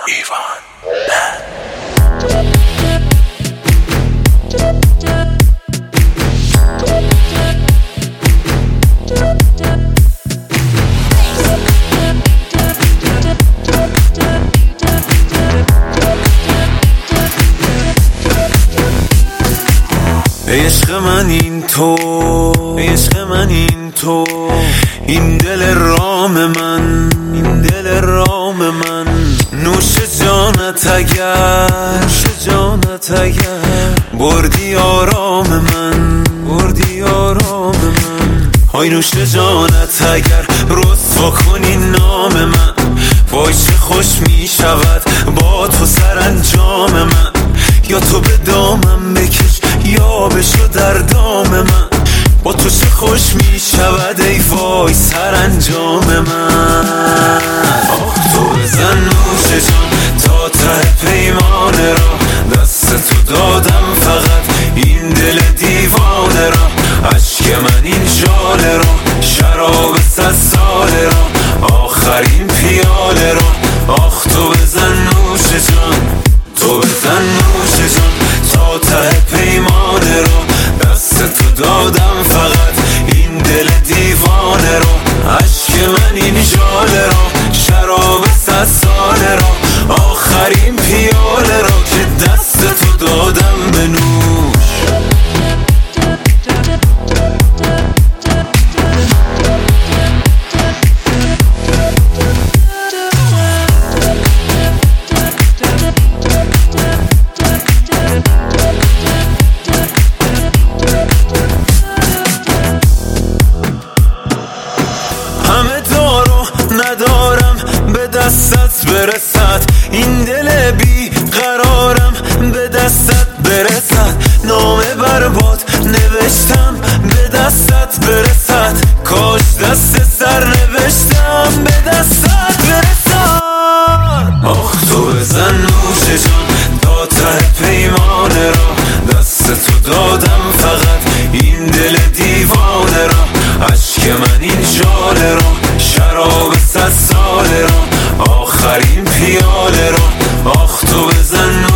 عشق من این تو، عشق من این تو، این دل رام من، این دل رام من، نوش جانت اگر، نوش جانت اگر بردی آرام من، بردی آرام من. های نوش جانت اگر رسوا کنی نام من، وای چه خوش می شود با تو سرانجام من. یا تو به دامم بکش یا بشو در دام من، با تو چه خوش می شود ای وای سرانجام من. آخ تو بزن نوش جان تا ته پیمانه را، دست تو دادم فقط این دل دیوانه را. عشق من این ژاله را، شراب 100 ساله را، آخرین پیاله را. آخ تو بزن نوش جان، تو بزن نوش جان تا ته پیمانه را، دست تو دادم فقط این دل دیوانه را. عشق من این ژاله را، شراب 100 ساله را، آخرین پیاله را که دست تو دادم به نوش. همه دارو ندارم به دستت برسد، این دل بی قرارم به دستت برسد. نام برباد نوشتم به دستت برسد، کاش دست سر نوشتم به دستت برسد. آخ تو بزن نوش جان تا ته پیمانه را، دست تو دادم فقط این دل دیوانه را. عشق من این ژاله را، شراب 100 ساله را، آخرین پیاله را. آخ تو بزن